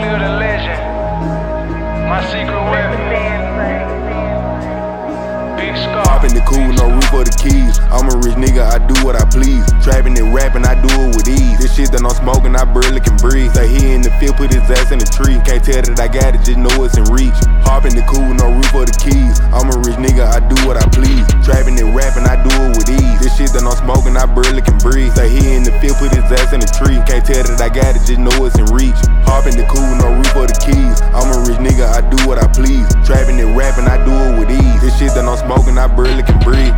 long live the legend. My secret weapon. Big Scar. Poppin' the coupe, no roof for the keys. I'm a rich nigga, I do what I please. Trapping and rapping, I do it with ease. This shit that I'm smoking, I barely can breathe. Say he in the field, put his ass in the tree. Can't tell that I got it, just know it's in reach. Hoppin' the coupe, no roof for the keys. I'm a rich nigga, I do what I please. Trapping and rapping, I do it with ease. This shit that I'm smoking, I barely can breathe. Say he in the field, put his ass in the tree. Can't tell that I got it, just know it's in reach. Hoppin' the coupe, no roof for the keys. I'm a rich nigga, I do what I please. Trapping and rapping, I do it with ease. This shit that I'm smoking, I barely can breathe.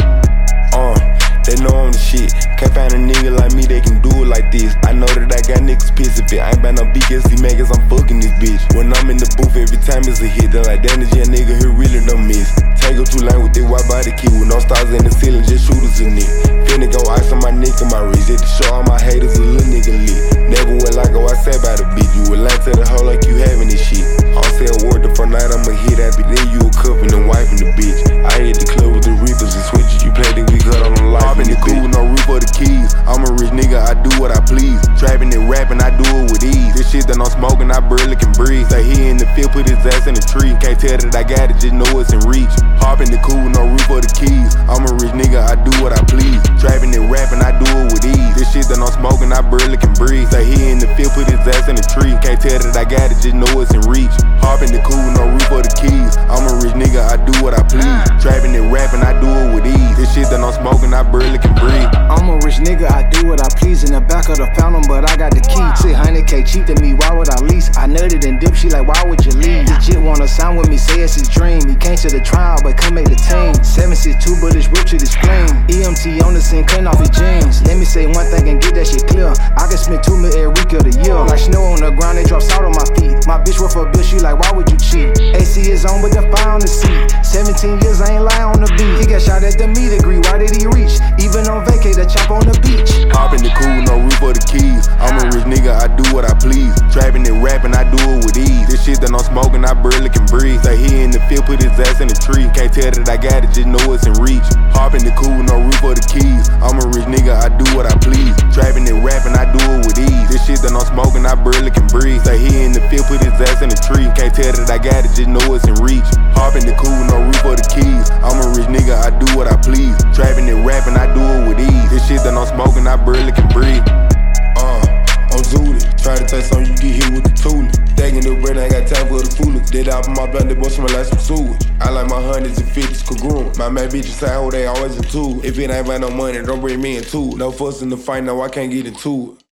They know I'm the shit. Can't find a nigga like me that can do it like this. I know that I got niggas pissed if it. I ain't about no BKC man, cause I'm fucking this bitch. When I'm in the booth, every time it's a hit. They're like, that nigga here really don't miss. Take her too lane with this white body key. With no stars in the ceiling, just shooters in it. Finna go ice on my neck and my wrist. Just to show all my haters a little nigga lit. Never will I go outside by the beat. You will lie to the hoe like you having this shit. I'll say a word the front night, I'ma hit happy. Then you a cuffin' and wiping the bitch. I hit the club with the reapers and switches. You play the we cut on the life. Poppin' the coupe, no roof for the keys. I'm a rich nigga, I do what I please. Trapping and rapping, I do it with ease. This shit that I'm smoking, I barely can breathe. Say he in the field, put his ass in the tree. Can't tell that I got it, just know it's in reach. Hoppin' the coupe, no roof for the keys. I'm a rich nigga, I do what I please. Trapping and rapping, I do it with ease. This shit that I'm smoking, I barely can breathe. Say he in the field, put his ass in the tree. Can't tell that I got it, just know it's in reach. Hoppin' the coupe, no roof for the keys. I'm a rich nigga, I do what I please. Trapping and rapping, I do it with ease. This shit that I'm smoking, I barely can breathe. I'm a rich nigga, I do what I please. In the back of the fountain, but I got the key. 600K cheap to me, why would I lease? I nutted and dipped, she like, why would you leave? Legit wanna sign with me, say it's his dream. He came to the trial, but come make the team. 762, but it's ripped to the spleen. EMT on the scene, cutting off his jeans. Let me say one thing and get that shit clear. I can spend 2 mil every week of the year. Like snow on the ground, they drop salt on my feet. My bitch worth a bill, she like, why would you cheat? AC is on, but the fire on the seat. 17 years, I ain't lie on the beat. He got shot at the meat degree, why did he reach? Even on vacay, the chop on the beach. Hoppin' the coupe, no roof for the keys. I'm a rich nigga, I do what I please. Trapping and rapping, I do it with ease. This shit that I'm smoking, I barely can breathe. Say he in the field, put his ass in the tree. Can't tell that I got it, just know it's in reach. Hoppin' the coupe, no roof for the keys. I'm a rich nigga, I do what I please. Trapping and rapping, I do it with ease. This shit that I'm smoking, I barely can breathe. Say he in the field, put his ass in the tree. Can't tell that I got it, just know it's in reach. Hoppin' the coupe, no roof for the keys. I'm a rich nigga, I do what I please. Trapping and rapping, I do it with ease. This shit that I'm smoking, I barely can breathe. I'm zooted. Try to take something, you get hit with the tooling. Stacking the bread, I ain't got time for the fooling. Dead out of my blunt, they both smell like some sewage. I like my hundreds and fifties congruent. My mad bitches say, oh, they always in two. If it ain't about no money, don't bring me into it. No fuss in the fight, no, I can't get into it.